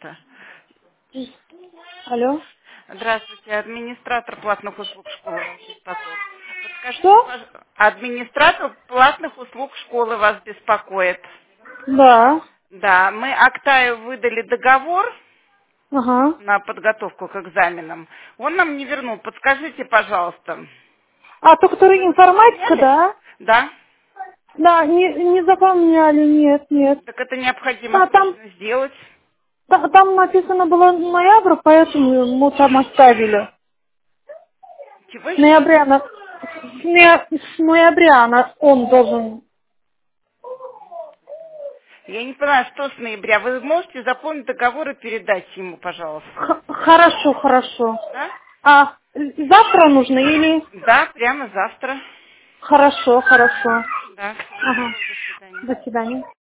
пожалуйста. Алло. Здравствуйте, администратор платных услуг школы вас беспокоит. Подскажите, Что? администратор платных услуг школы вас беспокоит. Да. Да, мы Актаю выдали договор Ага. на подготовку к экзаменам. Он нам не вернул. Подскажите, пожалуйста. А то, который Вы не информатика, заполняли? да? Да. Да, не заполняли, нет, нет. Так это необходимо А там, срочно сделать. там написано было ноябрь, поэтому мы там оставили. Чего С еще раз? ноября, с ноября он должен. Я не понимаю, что с ноября. Вы можете заполнить договор и передать ему, пожалуйста. Хорошо, хорошо. Да? А завтра нужно или? Да, прямо завтра. Хорошо, хорошо. Да, всего Ага. доброго, до свидания. До свидания.